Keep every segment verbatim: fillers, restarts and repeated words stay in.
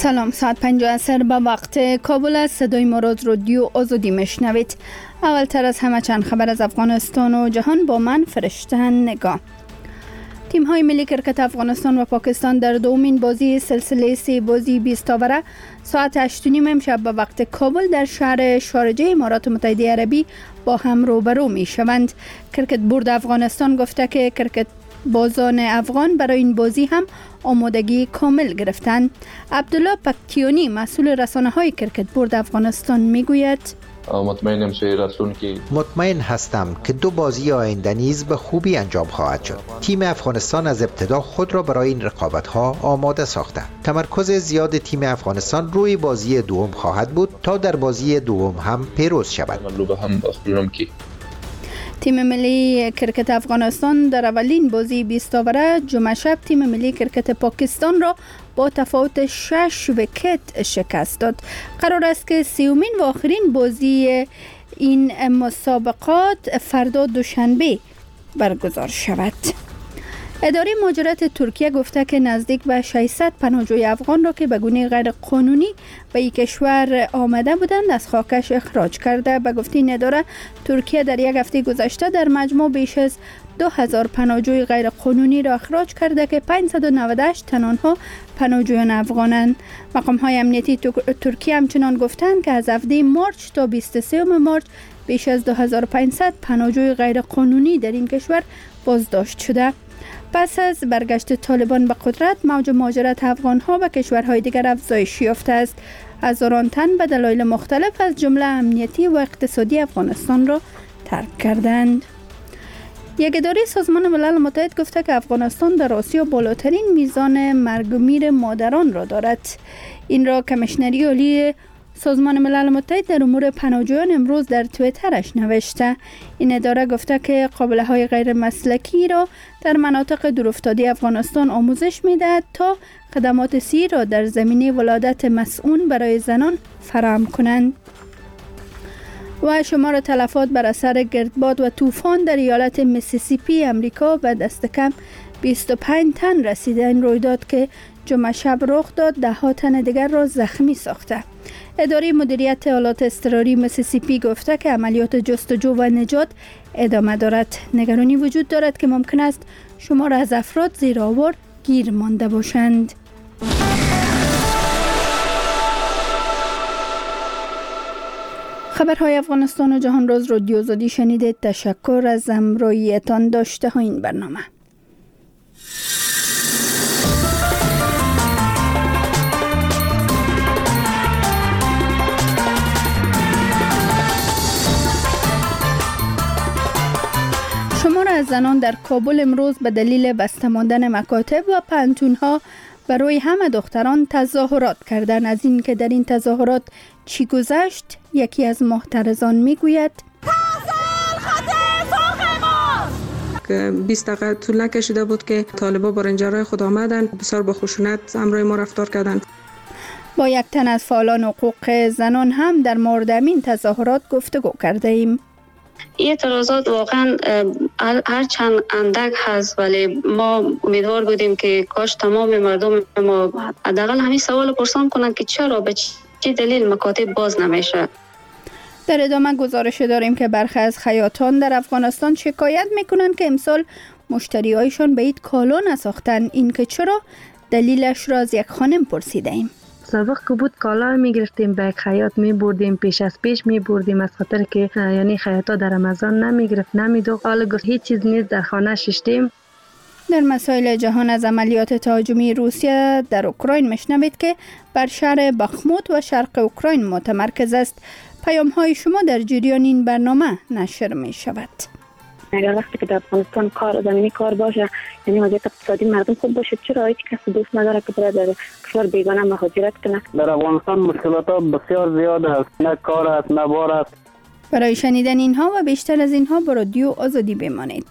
سلام، ساعت پنج عصر به وقت کابل است. صدای ما را از رادیو آزادی میشنوید. اولتر از همه چند خبر از افغانستان و جهان با من فرشته نگاه. تیم های ملی کرکت افغانستان و پاکستان در دومین بازی سلسله سه بازی بیست اوره ساعت هشت و نیم امشب به وقت کابل در شهر شارجه امارات متحده عربی با هم روبرو می شوند. کرکت بورد افغانستان گفته که کرکت بازان افغان برای این بازی هم آمادگی کامل گرفتند. عبدالله پکتیانی مسئول رسانه های کرکت بورد افغانستان می گوید مطمئنم که مطمئن هستم که دو بازی آینده نیز به خوبی انجام خواهد شد. تیم افغانستان از ابتدا خود را برای این رقابت‌ها آماده ساخته. تمرکز زیاد تیم افغانستان روی بازی دوم خواهد بود تا در بازی دوم هم پیروز شود. تیم ملی کرکت افغانستان در اولین بازی بیست اوره جمعه شب تیم ملی کرکت پاکستان را با تفاوت شش ویکت شکست داد. قرار است که سیومین و آخرین بازی این مسابقات فردا دوشنبه برگزار شود. اداره مهاجرت ترکیه گفته که نزدیک به ششصد پناهجوی افغان را که به گونه غیر قانونی به این کشور آمده بودند از خاکش اخراج کرده. به گفته این اداره ترکیه در یک هفته گذشته در مجموع بیش از دو هزار پناهجوی غیر قانونی را اخراج کرده که پانصد و نود و هشت تن آنها پناهجویان افغانند. مقام های امنیتی ترکیه همچنان گفتند که از هفده مارچ تا بیست و سه مارچ بیش از دو هزار و پانصد پناهجوی غیر قانونی در این کشور بازداشت شده. پس از برگشت طالبان به قدرت موج مهاجرت افغان‌ها به کشورهای دیگر افزایش یافته است. هزاران تن به دلایل مختلف از جمله امنیتی و اقتصادی افغانستان را ترک کردند. یک اداره سازمان ملل متحد گفته که افغانستان در آسیا بالاترین میزان مرگ و میر مادران را دارد. این را کمیشنری عالی سازمان ملل متحد در امور پناهجویان امروز در توییترش نوشته. این اداره گفته که قابله های غیر مسلکی را در مناطق دورافتاده افغانستان آموزش میدهد تا خدمات صحی را در زمینه ولادت مسئول برای زنان فراهم کنند. و شمار تلفات بر اثر گردباد و طوفان در ایالت میسیسیپی امریکا به دست کم بیست و پنج تن رسیده. این رویداد که جمعه شب رخ داد ده ها تن دیگر را زخمی ساخته. اداره مدیریت آلات اضطراری میسیسیپی گفته که عملیات جستجو و نجات ادامه دارد. نگرانی وجود دارد که ممکن است شمار از افراد زیر آوار گیر مانده باشند. خبرهای افغانستان و جهان را از رادیو آزادی شنیدید. تشکر از همراهیتان. داشته ها این برنامه. شمار از زنان در کابل امروز به دلیل بسته ماندن مکاتب و پانتون‌ها برای همه دختران تظاهرات کردند. از این که در این تظاهرات چی گذشت یکی از محترضان میگوید بیست دقیقه طول نکشیده بود که طالبا با رنجرهای خود آمدن، بسیار با خشونت همراه ما رفتار کردند. با یک تن از فعالان حقوق زنان هم در مورد این تظاهرات گفتگو کرده ایم. این اعتراضات واقعا هر چند اندک هست، ولی ما امیدوار بودیم که کاش تمام مردم ما حداقل همین سوال پرسان کنند که چرا به چه دلیل مکاتب باز نمیشه. در ادامه گزارش داریم که برخی از خیاطان در افغانستان شکایت میکنند که امسال مشتریایشان به عید کالا نساختند. این که چرا دلیلش را از یک خانم پرسیده ایم. سابق که بود کالا می گرفتیم به یک خیاط می بردیم، پیش از پیش می بردیم از خاطر که یعنی خیاطا در رمضان نمی گرفت نمی دو. حالا گفت هیچ چیز نیست در خانه ششتیم. در مسائل جهان از عملیات تهاجمی روسیه در اوکراین مشنوید که بر شهر بخموت و شرق اوکراین متمرکز است. پیام های شما در جریان این برنامه نشر می شود. اگر وقتی که در افغانستان کار زمینی کار باشه، یعنی وضعیت اقتصادی مردم خوب باشه، چرا هیچ کس دوست نداره که بره در کشور بیگانه مهاجرت کنه؟ در افغانستان مشکلات بسیار زیاد است، نه کار است نه بار است. برای شنیدن اینها و بیشتر از اینها با رادیو آزادی بمانید.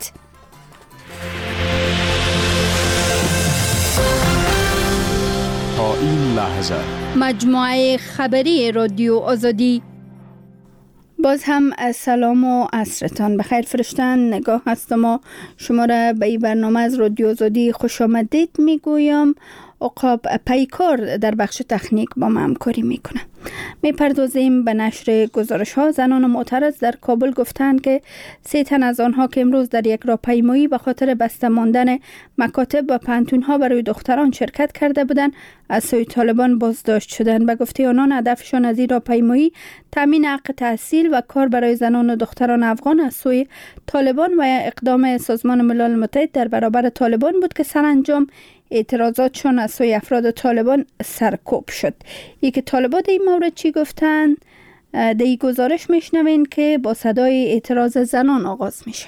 تا این لحظه مجموعه خبری رادیو آزادی. باز هم سلام و عصرتان بخیر. فرشتن نگاه هستم و شما را به این برنامه از رادیو آزادی خوش آمدید میگویم. عقاب پیکار در بخش تکنیک با ما همکاری میکنه. میپردازیم به نشر گزارش ها. زنان معترض در کابل گفتند که سه تن از آنها که امروز در یک راهپیمایی به خاطر بسته ماندن مکاتب و پانتون ها برای دختران شرکت کرده بودند از سوی طالبان بازداشت شدند. به گفته آنان هدفشان از این راهپیمایی تامین حق تحصیل و کار برای زنان و دختران افغان از سوی طالبان و اقدام سازمان ملل متحد در برابر طالبان بود که سرانجام اعتراضاتشان از سوی افراد طالبان سرکوب شد. یکی طالبان در این مورد چی گفتند؟ در این گزارش میشنوین که با صدای اعتراض زنان آغاز میشه.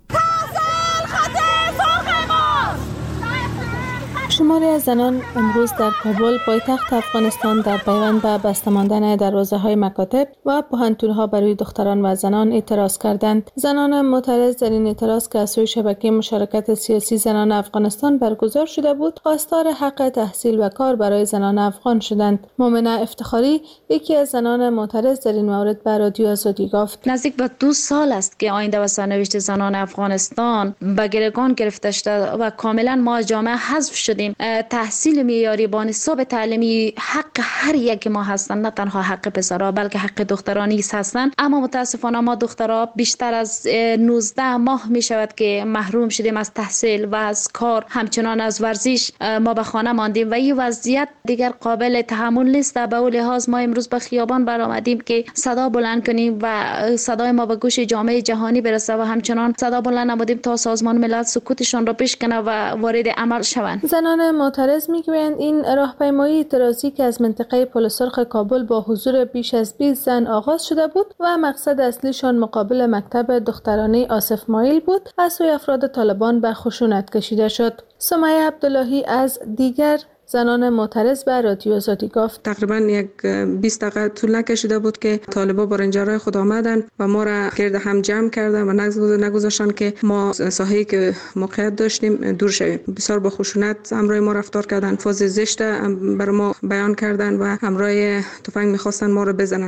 شماری از زنان امروز در کابل پایتخت افغانستان در پیوند به بسته ماندن دروازه‌های مکاتب و پوهنتون‌ها برای دختران و زنان اعتراض کردند. زنان معترض در این اعتراض که از سوی شبکه مشارکت سیاسی زنان افغانستان برگزار شده بود، خواستار حق تحصیل و کار برای زنان افغان شدند. مومنه افتخاری یکی از زنان معترض در این مورد به رادیو آزادی گفت: نزدیک به دو سال است که آینده و سرنوشت زنان افغانستان به گروگان گرفته شده و کاملا ما جامعه حذف شدیم. تحصیل معیاری با نصاب تعلیمی حق هر یک ما هستند، نه تنها حق پسرها بلکه حق دختران نیز هستند. اما متاسفانه ما دخترها بیشتر از نوزده ماه می شود که محروم شدیم از تحصیل و از کار، همچنان از ورزش ما به خانه ماندیم و این وضعیت دیگر قابل تحمل نیست. به اون لحاظ ما امروز به خیابان برآمدیم که صدا بلند کنیم و صدای ما به گوش جامعه جهانی برسه و همچنان صدا بلند نمودیم تا سازمان ملل سکوتشان را بشکنه و وارد عمل شوند. زنان معترض میگویند این راهپیمایی اعتراضی که از منطقه پل سرخ کابل با حضور بیش از بیست زن آغاز شده بود و مقصد اصلیشان مقابل مکتب دخترانه آصف مایل بود، از سوی افراد طالبان به خشونت کشیده شد. سمیه عبداللهی از دیگر زنان معترض به رادیو آزادی گفت: تقریبا یک بیست دقیقه طول نکشیده بود که طالبا با رنجرهای خود آمدن و ما را گرد هم جمع کردن و نگذاشتن که ما ساحه‌ای که موقعیت داشتیم دور شویم. بسیار با خشونت همراه ما رفتار کردن، فاز زشت بر ما بیان کردن و همراه تفنگ می‌خواستن ما را بزنن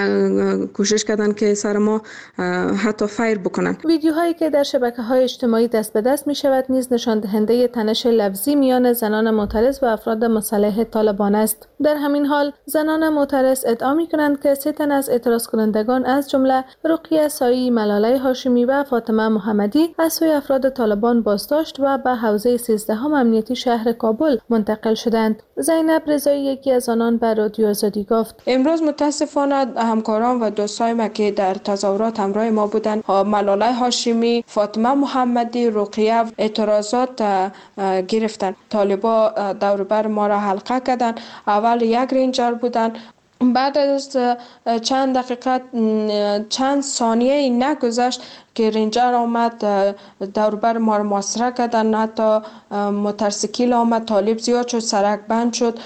و کوشش کردن که سر ما حتی فایر بکنن. ویدیوهایی که در شبکه‌های اجتماعی دست به دست می‌شود نیز نشان دهنده تنش لفظی میان زنان معترض و افراد مسلح طالبان است. در همین حال زنان معترض ادعا می‌کنند که سه تن از اعتراض کنندگان از جمله رقیه سایی، ملاله هاشمی و فاطمه محمدی از سوی افراد طالبان بازداشت و به حوزه سیزدهم امنیتی شهر کابل منتقل شدند. زینب رضایی یکی از آنان به رادیو آزادی گفت: امروز متاسفانه همکاران و دوستای ما که در تظاهرات همراه ما بودند، ملاله هاشمی، فاطمه محمدی، رقیه اعتراضات گرفتند. طالبا دور بر ما را حلقه کردن. اول یک رنجر بودن، بعد از چند دقیقه چند ثانیه نگذشت که رنجر آمد دور بر ما را محاصره کردن. حتی موتورسیکل آمد، طالب زیاد شد، سرک بند شد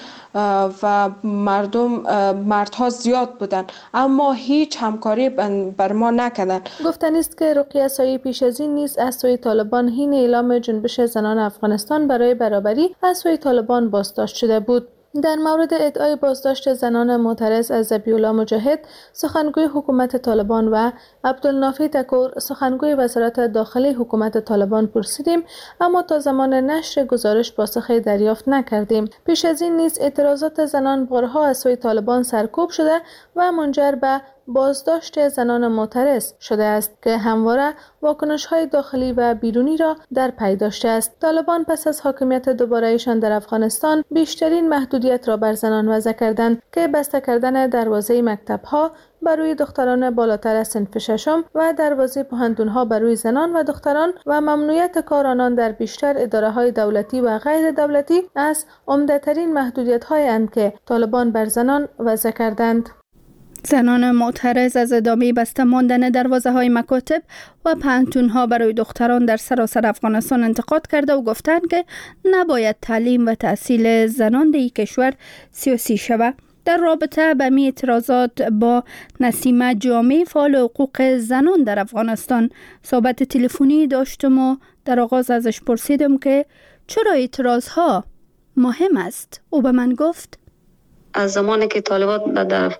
و مردم مردها زیاد بودن اما هیچ همکاری بر ما نکردن. گفتنی است که رقیه سایی پیش از این نیز از سوی طالبان حین اعلام جنبش زنان افغانستان برای برابری از سوی طالبان بازداشت شده بود. در مورد ادعای بازداشت زنان معترض از ذبیح‌الله مجاهد، سخنگوی حکومت طالبان و عبدالنافی تکور، سخنگوی وزارت داخلی حکومت طالبان پرسیدیم، اما تا زمان نشر گزارش پاسخی دریافت نکردیم. پیش از این نیز اعتراضات زنان بارها از سوی طالبان سرکوب شده و منجر به بازداشت زنان معترض شده است که همواره واکنش‌های داخلی و بیرونی را در پی داشته است. طالبان پس از حاکمیت دوباره‌ایشان در افغانستان بیشترین محدودیت را بر زنان وضع کردند که بسته کردن دروازه مکتب‌ها بر روی دختران بالاتر از صنف ششم و دروازه پوهنتون‌ها بر روی زنان و دختران و ممنوعیت کار آنان در بیشتر اداره‌های دولتی و غیر دولتی از عمده‌ترین محدودیت‌هایی اند که طالبان بر زنان وضع کردند. زنان معترض از ادامه بسته ماندن دروازه های مکاتب و پانتون ها برای دختران در سراسر افغانستان انتقاد کرده و گفتند که نباید تعلیم و تحصیل زنان در کشور سیاسی شود. در رابطه به می اعتراضات با نسیمه جامع فعال حقوق زنان در افغانستان صحبت تلفنی داشتم و در آغاز ازش پرسیدم که چرا اعتراض ها مهم است. او به من گفت از زمانی که طالبان در افغانستان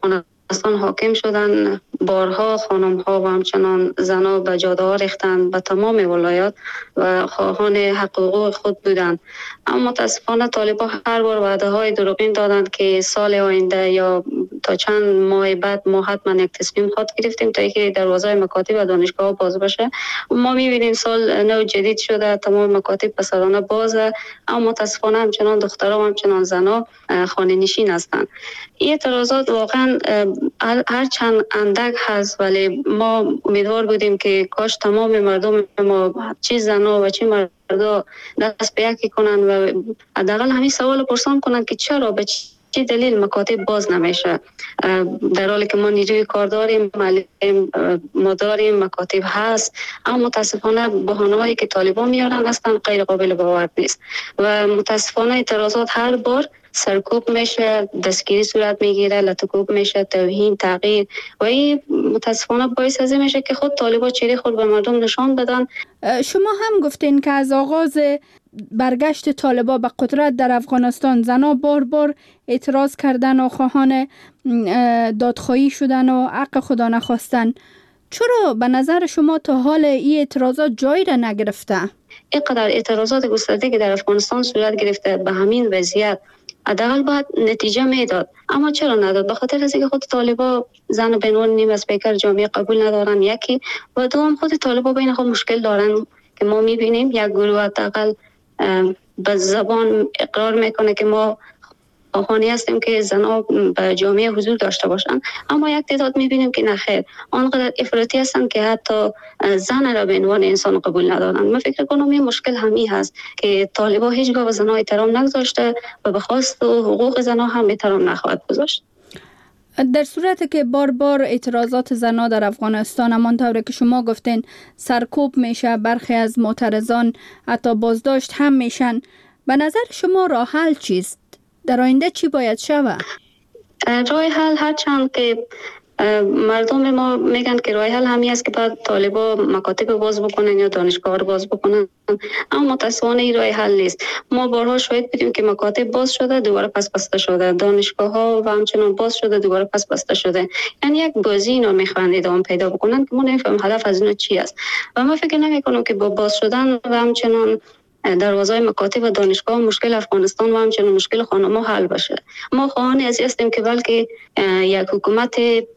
افغانستان حاکم شدن، بارها خانم ها و همچنان زنها به جاده ها ریختند به تمام ولایات و خواهان حقوق خود بودند. اما متاسفانه طالبان هر بار وعده های دروغین دادند که سال آینده یا تا چند ماه بعد ما حتما یک تصمیم خود گرفتیم تا اینکه دروازه مکاتب و دانشگاه باز بشه. ما می‌بینیم سال نو جدید شده، تمام مکاتب پسرانه بازه، اما متاسفانه همچنان دخترها و همچنان زنها خانه نشین هستند. این اعتراضات واقعا هر چند اندک هست، ولی ما امیدوار بودیم که کاش تمام مردم ما، چه زنها و چه مردا، دست به یکی کنن و حداقل همین سوال پرسان کنن که چرا به چه دلیل مکاتب باز نمیشه، در حالی که ما نیروی کار داریم، معلم ما داریم، مکاتب هست، اما متاسفانه بهانه‌هایی که طالبان میارن اصلا غیر قابل باور نیست و متاسفانه اعتراضات هر بار سرکوب میشه، دستگیری صورت میگیره، لطکوب میشه، توهین، تغییر و این متاسفانه باعث از این میشه که خود طالبان چهره خود به مردم نشان بدن. شما هم گفتین که از آغاز برگشت طالبان به قدرت در افغانستان زنها بار بار اعتراض کردن و خواهان دادخواهی شدن و حق خدا نخواستن. چرا به نظر شما تا حال این اعتراضات جایی را نگرفته؟ اینقدر اعتراضات گسترده که در افغانستان صورت گرفته به همین وضعیت حداقل باید نتیجه میداد، اما چرا نداد؟ به خاطر از اینکه خود طالبان زن به عنوان نیم اسپیکر جامعه قبول ندارن، یکی و دوم خود طالبان بین خود مشکل دارن که ما میبینیم یک گروه حداقل به زبان اقرار میکنه که ما خواهانی هستیم که زنها به جامعه حضور داشته باشند، اما یک تعداد میبینیم که نخیر، آنقدر افراطی هستند که حتی زن را به عنوان انسان قبول ندارند. من فکر کنم این مشکل همین هست که طالبان هیچگاه به زنها احترام نگذاشته و به خواست و حقوق زنها هم احترام نخواهد گذاشت. در صورتی که بار بار اعتراضات زنها در افغانستان همانطور که شما گفتین سرکوب میشه، برخی از معترضان حتی بازداشت هم میشن، به نظر شما راه حل چیست؟ در آینده چی باید شود؟ راه حل هرچند که مردم ما میگن که راه حل همین است که بعد طالبان مکاتب باز بکنن یا دانشگاه رو باز بکنن، اما متاسفانه این راه حل نیست. ما بارها شاهد بودیم که مکاتب باز شده دوباره پس بسته شده، دانشگاه ها و همچنان باز شده دوباره پس بسته شده، یعنی یک بازی اینا میخوان ادامه پیدا بکنن که ما نمیفهمیم هدف از اینا چی است. و من فکر نمیکنم که با باز شدن و همچنان دروازه مکاتب و دانشگاه مشکل افغانستان و همچنان مشکل خانم‌ها حل بشه. ما خواهان از هستیم که بلکه یک حکومت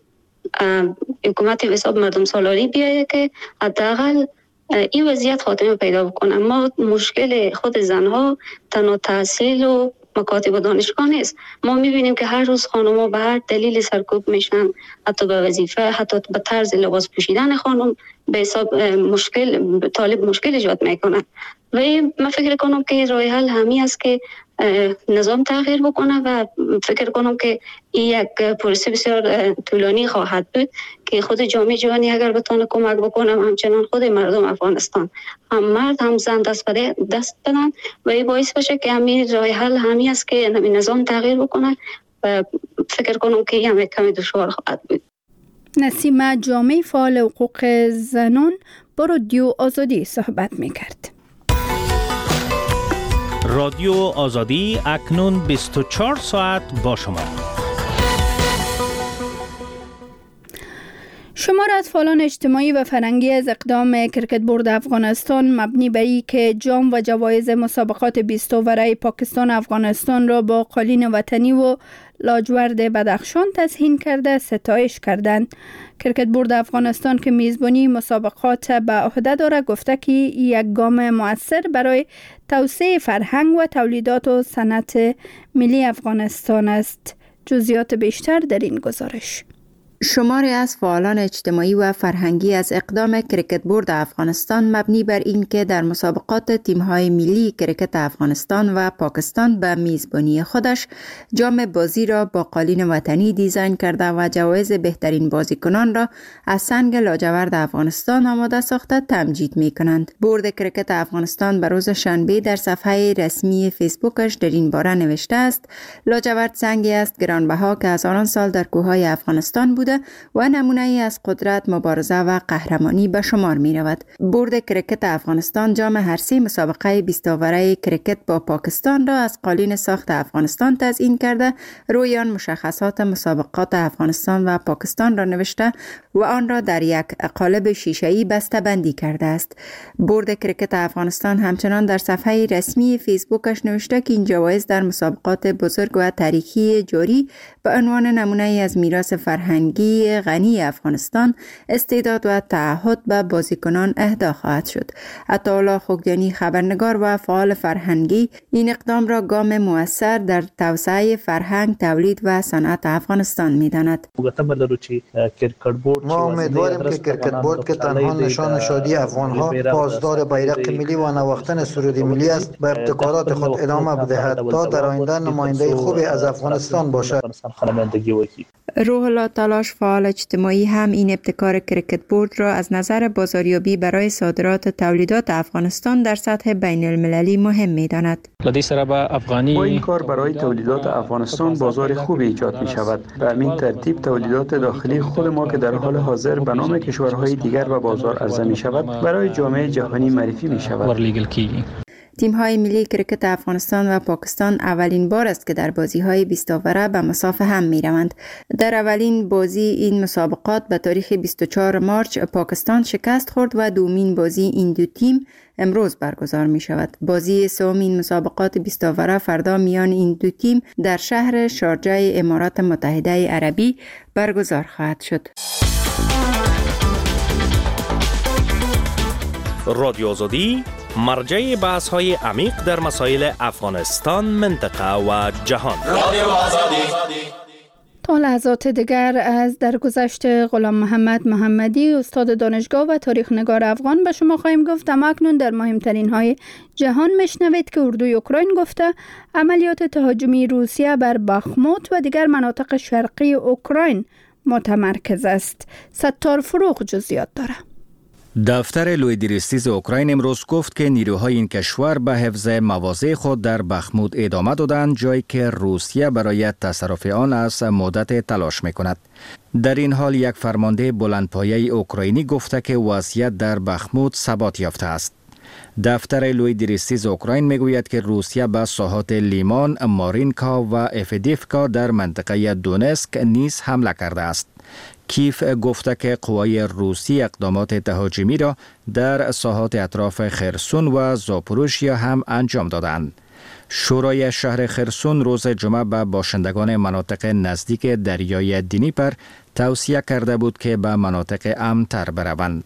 حکومت حساب مردم سالاری بیاید که حداقل این وضعیت خاتمه پیدا بکنه. ما مشکل خود زنها تنها تحصیل و مکاتب و دانشگاه نیست. ما میبینیم که هر روز خانم‌ها به هر دلیل سرکوب میشن، حتی به وظیفه، حتی به طرز لباس پوشیدن خانم به حساب مشکل طالب مشکل ایجاد میکنه. و من فکر کنم که راه حل همین است که نظام تغییر بکنه و فکر کنم که این یک پروسه بسیار طولانی خواهد بود که خود جامعه جهانی اگر بتونه کمک بکنه و همچنان خود مردم افغانستان هم مرد هم زن دست به دست بدن و این باعث بشه که همین راه حل همین است که نظام تغییر بکنه و فکر کنم که این کمی دشوار خواهد بود. نسیمه جامعه فعال حقوق زنان با رادیو آزادی صحبت می‌کرد. رادیو آزادی اکنون بیست و چهار ساعت با شما. شمار فعالان اجتماعی و فرهنگی از اقدام کرکت بورد افغانستان مبنی بر اینکه جام و جوایز مسابقات بیست اووره پاکستان افغانستان را با قالین وطنی و لاجورد بدخشان تزیین کرده ستایش کردند. کرکت بورد افغانستان که میزبانی مسابقات به عهده دارد گفته که یک گام مؤثر برای توسعه فرهنگ و تولیدات و صنعت ملی افغانستان است. جزئیات بیشتر در این گزارش. شماری از فعالان اجتماعی و فرهنگی از اقدام کرکت بورد افغانستان مبنی بر این که در مسابقات تیم‌های ملی کرکت افغانستان و پاکستان به میزبانی خودش جام بازی را با قالین وطنی دیزاین کرده و جوایز بهترین بازیکنان را از سنگ لاجورد افغانستان آماده ساخته تمجید می‌کنند. بورد کرکت افغانستان به روز شنبه در صفحه رسمی فیسبوکش در این باره نوشته است: لاجورد سنگی است گرانبها که از آن سال در کوههای افغانستان بوده بوده و نمونه ای از قدرت، مبارزه و قهرمانی به شمار می رود. بورد کرکت افغانستان جام هرسی مسابقه بیست اوره کرکت با پاکستان را از قالین ساخت افغانستان تزیین کرده، روی آن مشخصات مسابقات افغانستان و پاکستان را نوشته و آن را در یک قالب شیشه‌ای بسته بندی کرده است. بورد کرکت افغانستان همچنان در صفحه رسمی فیسبوکش نوشته که این جوایز در مسابقات بزرگ و تاریخی جاری به عنوان نمونه از میراث فرهنگی غنی افغانستان، استعداد و تعهد به بازیکنان اهدا خواهد شد. عطاالله خوگیانی، خبرنگار و فعال فرهنگی، این اقدام را گام مؤثر در توسعه فرهنگ، تولید و صنعت افغانستان می‌داند. ما امیدواریم که کرکت بورد که تنها نشان شادی افغان‌ها، پاسدار بیرق ملی و نواختن سرود ملی است، به ابتکارات خود ادامه بدهد تا در آینده نماینده خوبی از افغانستان باشد. روح الله تلاش، فعال اجتماعی، هم این ابتکار کرکت بورد را از نظر بازاریابی برای صادرات تولیدات افغانستان در سطح بین المللی مهم می‌داند. با این کار برای تولیدات افغانستان بازار خوبی ایجاد می شود. به همین ترتیب تولیدات داخلی خود ما که در حال حاضر به نام کشورهای دیگر به بازار عرضه می شود، برای جامعه جهانی معرفی می شود. تیم‌های ملی کرکت افغانستان و پاکستان اولین بار است که در بازی‌های بیست اوره به مساف هم می‌روند. در اولین بازی این مسابقات به تاریخ بیست و چهارم مارس پاکستان شکست خورد و دومین بازی این دو تیم امروز برگزار می شود. بازی سومین مسابقات بیست اوره فردا میان این دو تیم در شهر شارجه امارات متحده عربی برگزار خواهد شد. رادیو آزادی مرجع بحث های عمیق در مسائل افغانستان، منطقه و جهان. رادیو آزادی. تا لحظات دیگر از درگذشت غلام محمد محمدی، استاد دانشگاه و تاریخ نگار افغان، به شما خواهیم گفت. اما اکنون در مهمترین های جهان میشنوید که اردوی اوکراین گفته عملیات تهاجمی روسیه بر بخموت و دیگر مناطق شرقی اوکراین متمرکز است. ستار فروغ جزئیات داره. دفتر لویدریستیز اوکراین امروز گفت که نیروهای این کشور به حفظ مواضع خود در بخمود ادامه دادند، جایی که روسیه برای تصرف آن از مدت تلاش میکند. در این حال یک فرمانده بلندپایه اوکراینی گفته که وضعیت در بخمود ثبات یافته است. دفتر لویدریستیز اوکراین میگوید که روسیه به ساحات لیمان، مارینکا و افدیفکا در منطقه دونسک نیز حمله کرده است. کیف گفته که قوای روسی اقدامات تهاجمی را در ساحات اطراف خرسون و زاپوروژیا هم انجام دادند. شورای شهر خرسون روز جمعه به باشندگان مناطق نزدیک دریای دنیپر توصیه کرده بود که به مناطق امن‌تر بروند.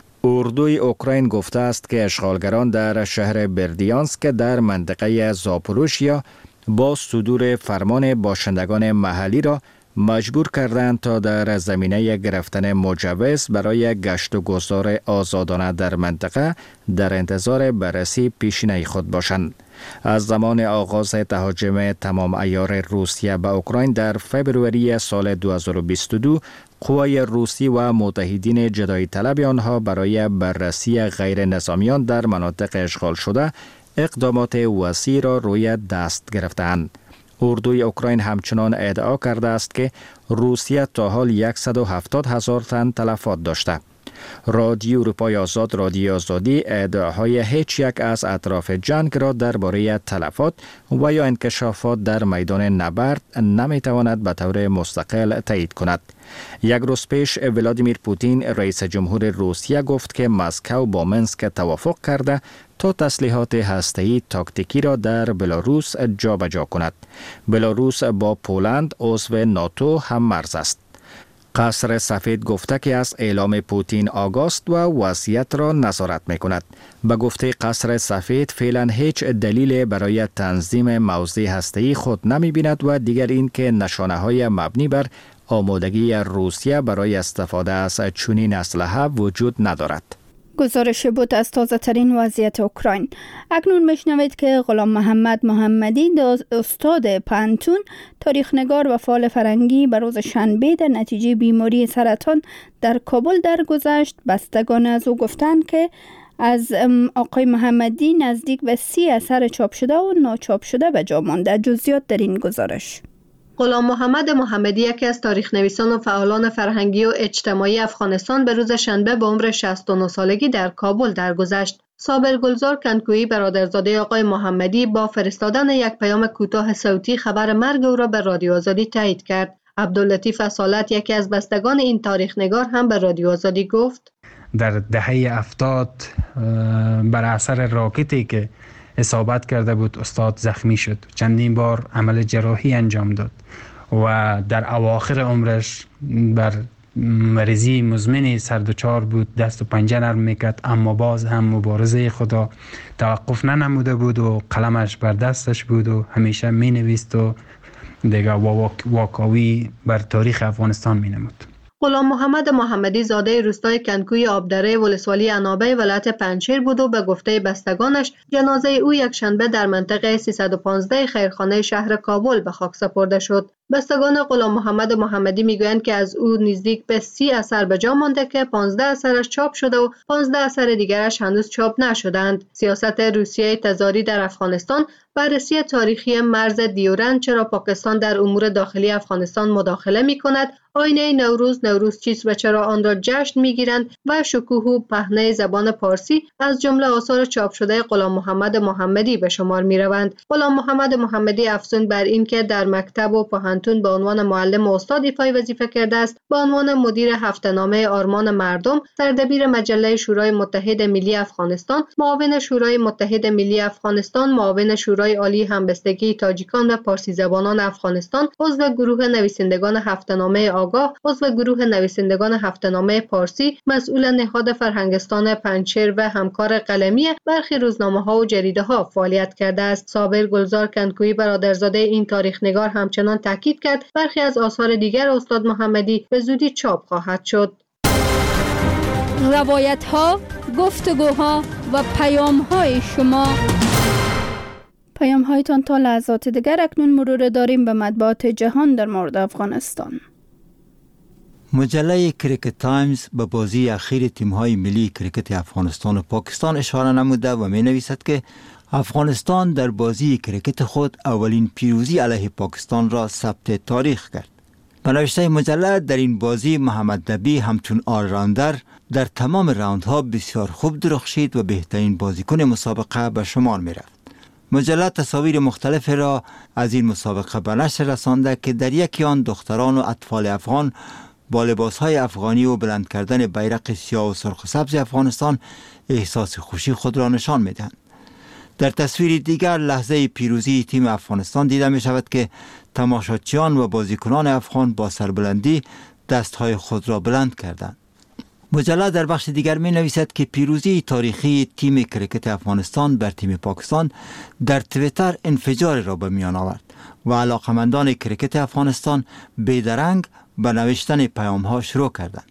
اردوی اوکراین گفته است که اشغالگران در شهر بردیانسک در منطقه زاپوروژیا با صدور فرمان باشندگان محلی را مجبور کردند تا در زمینه گرفتن مجوز برای گشت و گذار آزادانه در منطقه در انتظار بررسی پیشینه خود باشند. از زمان آغاز تهاجم تمام عیار روسیه به اوکراین در فبروری سال دو هزار و بیست و دو، قوای روسی و متحدین جدایی طلب آنها برای بررسی غیر نظامیان در مناطق اشغال شده اقدامات وسیع را روی دست گرفتند. اردوی اوکراین همچنان ادعا کرده است که روسیه تا حال صد و هفتاد هزار تن تلفات داشته. رادیو اروپای آزاد، رادیو آزادی ادعاهای هیچ یک از اطراف جنگ را درباره تلفات و یا انکشافات در میدان نبرد نمیتواند به طور مستقل تایید کند. یک روز پیش ولادیمیر پوتین رئیس جمهور روسیه گفت که مسکو با منسک توافق کرده تا تسلیحات هسته‌ای تاکتیکی را در بلاروس جابجا کند. بلاروس با پولند عضو ناتو هم مرز است. قصر سفید گفته که از اعلام پوتین آگاست و وضعیت را نظارت می کند. به گفته قصر سفید فعلا هیچ دلیل برای تنظیم موضع هسته‌ای خود نمی بیند و دیگر این که نشانه های مبنی بر آمادگی روسیه برای استفاده از چنین اسلحه وجود ندارد. گزارش بود از تازه ترین وضعیت اوکراین. اکنون میشنوید که غلام محمد محمدی، استاد پانتون، تاریخ نگار و فعال فرهنگی، به روز شنبه در نتیجه بیماری سرطان در کابل درگذشت. بستگان از او گفتند که از آقای محمدی نزدیک به سی اثر چاپ شده و ناچاپ شده به جا مانده. جزئیات در این گزارش. غلام محمد محمدی یکی از تاریخ نویسان و فعالان فرهنگی و اجتماعی افغانستان به روز شنبه به عمر شصت و نه سالگی در کابل درگذشت. صابر گلزار کندکویی برادرزاده آقای محمدی با فرستادن یک پیام کوتاه صوتی خبر مرگ او را به رادیو آزادی تایید کرد. عبداللطیف اصالت یکی از بستگان این تاریخ نگار هم به رادیو آزادی گفت در دهه هفتاد بر اثر راکتی که اصابت کرده بود استاد زخمی شد، چندین بار عمل جراحی انجام داد و در اواخر عمرش بر مریضی مزمن سردچار بود، دست و پنجه نرم میکرد، اما باز هم مبارزه خدا توقف ننموده بود و قلمش بر دستش بود و همیشه می نویست و دیگه واکاوی بر تاریخ افغانستان می نمود. غلام محمد محمدی زاده روستای کندکوی آبدره ولسوالی عنابه ولایت پنجشیر بود و به گفته بستگانش جنازه او یک شنبه در منطقه سیصد و پانزده خیرخانه شهر کابل به خاک سپرده شد. بستگان غلام محمد محمدی میگویند که از او نزدیک به سی اثر به جا مانده که پانزده اثرش چاپ شده و پانزده اثر دیگرش هنوز چاپ نشدند. سیاست روسیه تزاری در افغانستان، بررسی تاریخی مرز دیورند، چرا پاکستان در امور داخلی افغانستان مداخله می کند، آینه نوروز، نوروز چیست و چرا آن را جشن می گیرند و شکوه و پهنه زبان پارسی از جمله آثار چاپ شده غلام محمد محمدی به شمار می روند. غلام محمد محمدی افزون بر این که در مکتب و پوهنتون به عنوان معلم و استاد ایفای وظیفه کرده است، به عنوان مدیر هفته‌نامه آرمان مردم، سردبیر مجله شورای متحد ملی افغانستان، معاون شورای متحد ملی افغانستان، معاون شورای عالی همبستگی تاجیکان و پارسی زبانان افغانستان، عضو گروه نویسندگان هفته‌نامه آگاه، عضو گروه نویسندگان هفته‌نامه پارسی، مسئول نهاد فرهنگستان پنجشیر و همکار قلمی برخی روزنامه‌ها و جریده‌ها فعالیت کرده است. صابر گلزار کندکویی برادرزاده این تاریخ نگار همچنان تاکید کرد برخی از آثار دیگر استاد محمدی به زودی چاپ خواهد شد. روایت‌ها، گفتگوها و پیام‌های شما. پیام‌هایتان تا لحظات دیگر. اکنون مرور داریم به مطبوعات جهان در مورد افغانستان. مجله کریکت تایمز به بازی اخیر تیم‌های ملی کریکت افغانستان و پاکستان اشاره نموده و می‌نویسد که افغانستان در بازی کریکت خود اولین پیروزی علیه پاکستان را ثبت تاریخ کرد. به نوشته مجله در این بازی محمد نبی همچون آل راوندر در تمام راوندها بسیار خوب درخشید و بهترین بازیکن مسابقه به شمار می‌رفت. مجله تصاویر مختلف را از این مسابقه به نشر رسانده که در یکی آن دختران و اطفال افغان با لباسهای افغانی و بلند کردن بیرق سیاه و سرخ و سبز افغانستان احساس خوشی خود را نشان می‌دهند. در تصویر دیگر لحظه پیروزی تیم افغانستان دیده می شود که تماشاچیان و بازیکنان افغان با سربلندی دستهای خود را بلند کردند. مجله در بخش دیگر می نویسد که پیروزی تاریخی تیم کریکت افغانستان بر تیم پاکستان در تویتر انفجار را به میان آورد و علاقمندان کریکت افغانستان بیدرنگ به نوشتن پیام ها شروع کردند.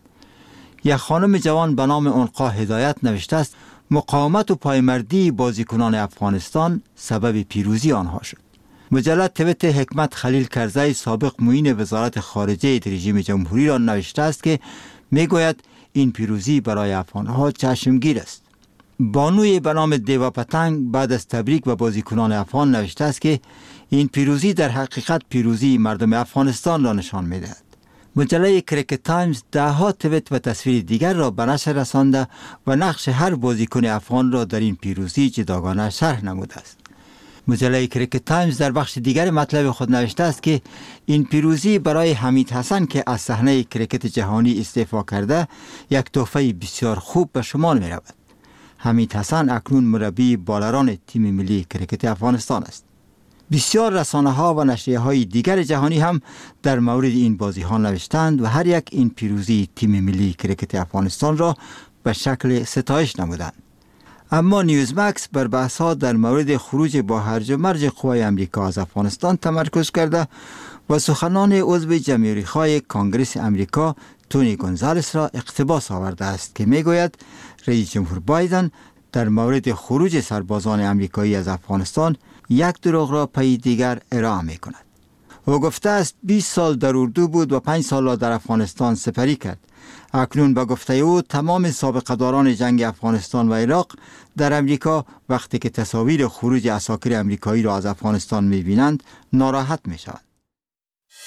یک خانم جوان به نام انقا هدایت نوشته است مقاومت و پایمردی بازیکنان افغانستان سبب پیروزی آنها شد. مجله تویت حکمت خلیل کرزی سابق معین وزارت خارجه رژیم جمهوری را نوشته است که میگوید این پیروزی برای افغانها چشمگیر است. بانوی به نام دیوا پتنگ بعد از تبریک به بازیکنان افغان نوشته است که این پیروزی در حقیقت پیروزی مردم افغانستان را نشان می‌دهد. مجله کریکت تایمز ده ها تویت و تصویر دیگر را به نشر رسانده و نقش هر بازیکن افغان را در این پیروزی جداگانه شرح نموده است. مجله کریکت تایمز در بخش دیگر مطلب خود نوشته است که این پیروزی برای حمید حسن که از صحنه کریکت جهانی استعفا کرده یک تحفه بسیار خوب به شمار می رود. حمید حسن اکنون مربی بالران تیم ملی کریکت افغانستان است. بسیار رسانه ها و نشریه های دیگر جهانی هم در مورد این بازی ها نوشتند و هر یک این پیروزی تیم ملی کریکت افغانستان را به شکل ستایش نمودند. اما نیوزمکس بر بحث ها در مورد خروج با هرج و مرج قوای امریکا از افغانستان تمرکز کرده و سخنان عضو جمهوری خواه کانگرس امریکا تونی گونزالس را اقتباس آورده است که میگوید رئیس جمهور بایدن در مورد خروج سربازان امریکایی از افغانستان یک دروغ را پی دیگر ارائه می کند. او گفته است بیست سال در اردو بود و پنج سال را در افغانستان سپری کرد. اکنون به گفته او تمام سابقه داران جنگ افغانستان و عراق در امریکا وقتی که تصاویر خروج عساکر امریکایی را از افغانستان می بینند ناراحت می شوند.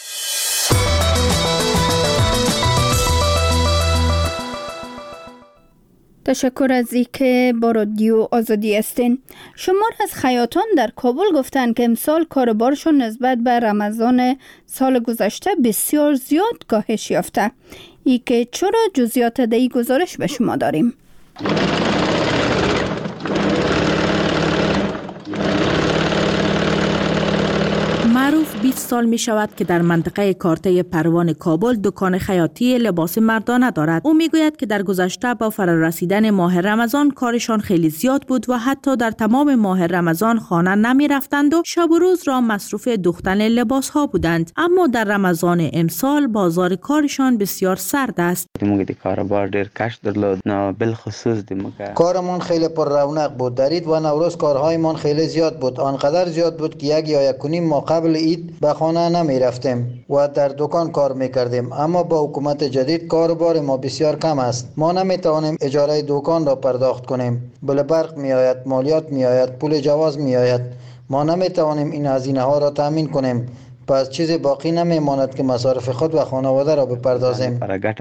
تشکر از اینکه با رادیو آزادی هستین. شمار از خیاطان در کابل گفتند که امسال کاروبارشون نسبت به رمضان سال گذشته بسیار زیاد کاهش یافته. ای که چرا جزئیات دهی گزارش به شما داریم. معروف بیست سال می شود که در منطقه کارته پروان کابل دکان خیاطی لباس مردانه دارد. او می گوید که در گذشته با فرارسیدن ماه رمضان کارشان خیلی زیاد بود و حتی در تمام ماه رمضان خانه نمی رفتند و شب و روز را مصروف دوختن لباس ها بودند. اما در رمضان امسال بازار کارشان بسیار سرد است. کاربار دیر کش درلود نه بالخصوص کارمان خیلی پر رونق بود. در عید و نوروز کارهایمان خیلی زیاد بود. آنقدر زیاد بود که یک یا یک و نیم ماه قبل عید به خانه نمی رفتیم و در دکان کار می کردیم. اما با حکومت جدید کاربار ما بسیار کم است. ما نمی توانیم اجاره دکان را پرداخت کنیم. بل برق می آید، مالیات می آید، پول جواز می آید. ما نمی توانیم این هزینه ها را تامین کنیم. پس چیزی باقی نمی ماند که مصارف خود و خانواده را بپردازیم.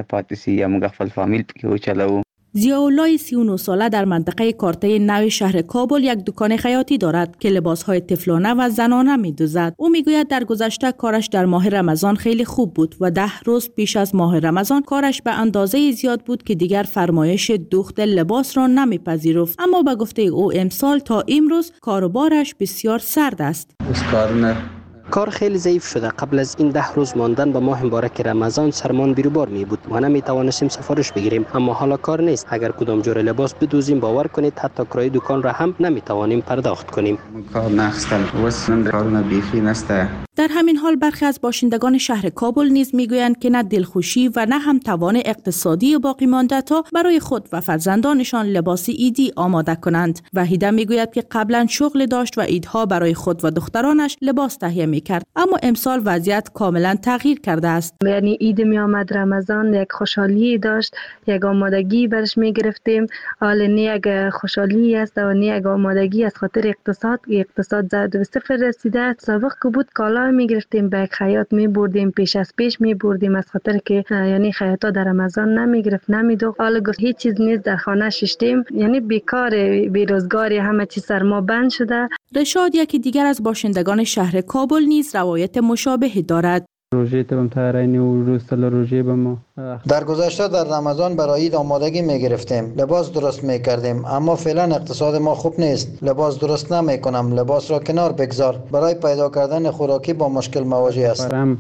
ضیاءالله سی و نه ساله در منطقه کارته نو شهر کابل یک دکان خیاطی دارد که لباس‌های طفلانه و زنانه می‌دوزد. او میگوید در گذشته کارش در ماه رمضان خیلی خوب بود و ده روز پیش از ماه رمضان کارش به اندازه زیاد بود که دیگر فرمایش دوخت لباس را نمی‌پذیرفت. اما به گفته او امسال تا امروز کاروبارش بسیار سرد است. کار خیلی ضعیف شده. قبل از این ده روز ماندن به ماه مبارک رمضان سرمان بیروبار می بود و نمی توانستیم سفارش بگیریم. اما حالا کار نیست. اگر کدام جور لباس بدوزیم باور کنید حتی کرایه دکان را هم نمی توانیم پرداخت کنیم. کار نخستن واسه کارونه بیخی نسته. در همین حال برخی از باشندگان شهر کابل نیز میگویند که نه دلخوشی و نه هم توان اقتصادی باقی مانده تا برای خود و فرزندانشان لباس عیدی آماده کنند. وحیده میگوید که قبلا شغل داشت و عیدها برای خود و دخترانش لباس تهیه میکرد، اما امسال وضعیت کاملا تغییر کرده است. یعنی عید می آمد رمضان یک خوشحالی داشت، یک آمادگی برش میگرفتیم. حال نه یک خوشحالی است و نه یک آمادگی از خاطر اقتصاد. اقتصاد زد به صفر رسیده. سابق که بود کالا می گرفتیم به خیاط می بردیم، پیش از پیش می بردیم از خاطر که یعنی خیاطا در رمضان نمی گرفت نمیدو. حالا گفت هیچ چیز نیست در خانه ششتیم، یعنی بیکار بیروزگاری همه چیز سر ما بند شده. رشاد یکی دیگر از باشندگان شهر کابل نیز روایت مشابهی دارد. در گذشته در رمضان برای عید آمادگی می گرفتیم، لباس درست می کردیم، اما فعلا اقتصاد ما خوب نیست. لباس درست نمی کنم، لباس را کنار بگذار. برای پیدا کردن خوراکی با مشکل مواجه هستم.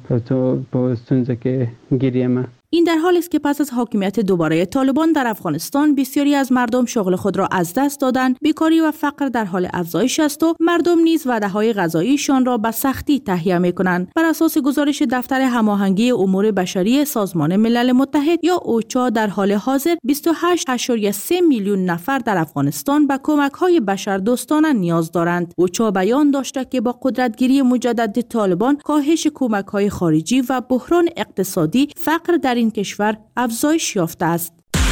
این در حالی است که پس از حاکمیت دوباره طالبان در افغانستان بسیاری از مردم شغل خود را از دست دادند، بیکاری و فقر در حال افزایش است و مردم نیز وعده‌های غذاییشان را به سختی تهیه می‌کنند. بر اساس گزارش دفتر هماهنگی امور بشری سازمان ملل متحد یا اوچا در حال حاضر بیست و هشت ممیز سه میلیون نفر در افغانستان به کمک‌های بشردوستانه نیاز دارند. اوچا بیان داشته که با قدرتگیری مجدد طالبان، کاهش کمک‌های خارجی و بحران اقتصادی، فقر در این کشور افزایش یافته است.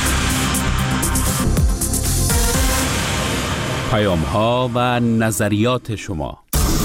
پیام ها و نظریات شما.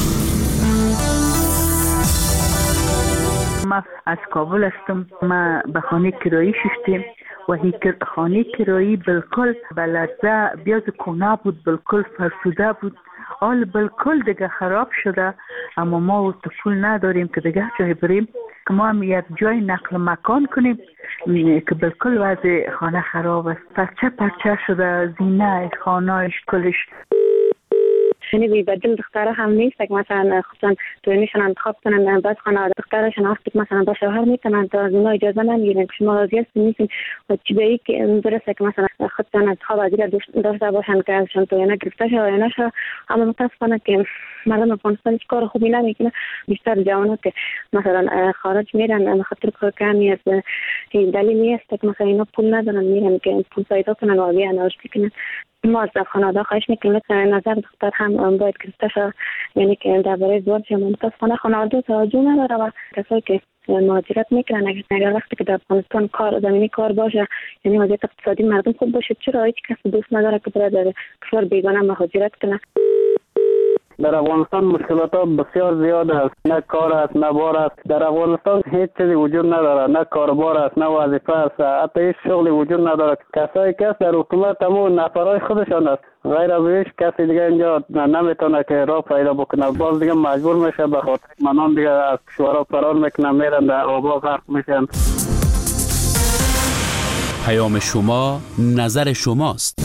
ما از کابل هستم. ما به خانه کرایی ششتیم و هی خانه کرایی بالکل بلده بیاز کنه بود، بالکل فرسوده بود، حال بالکل دیگه خراب شده. اما ما پول نداریم که دیگه جای بریم که ما هم یک جای نقل مکان کنیم که بالکل وضع خانه خراب است. پرچه پرچه شده، زینه خانهش کلش. یعنی بی بدل دختره هم نیست که مثلا خودشان توینشان انتخاب کنن، بعد خانه دخترشان وقتی که مثلا با شوهر میتونن تا از اونا اجازه نمیگیرن که شما راضی هستین نیستین و چی به ای که درسته که مثلا خودشان انتخاب از این داشته باشن که ازشان توینه گرفته شد و یا نشد. اما متاسفانه که مردم افغانستان هیچ کار خوبی نمیکنه. بیشتر جوانات که مثلا خارج میرن به خاطر کار کمی از دلیل نیست که مثلا اینا پول ندارن میرن که پول پیدا کنن و بیان رشد کنن. ما از خانواده خواهش میکنیم که نظر دختر هم باید گرفته شد، یعنی که درباره ازدواج متاسفانه خانواده توجه نداره و کسایی که مهاجرت میکنن اگر وقتی که در افغانستان کار زمینی کار باشه، یعنی وضعیت اقتصادی مردم خوب باشه، چرا هیچ کس دوست نداره که برای در کشور بیگانه مهاجرت کنه. در افغانستان مشکلات ها بسیار زیاد است، نه کار است نه بار است. در افغانستان هیچ چیزی وجود نداره، نه کاربار است نه وظیفه است، حتی هیچ شغلی وجود نداره. کسایی که در حکومت همون نفرای خودشان است، غیر از هیچ کسی دیگه اینجا نمیتونه که راه پیدا بکنه. باز دیگه مجبور میشه به خاطر منان دیگه از کشورها فرار میکنن، میرن در آبا غرق میشن. پیام شما نظر شماست.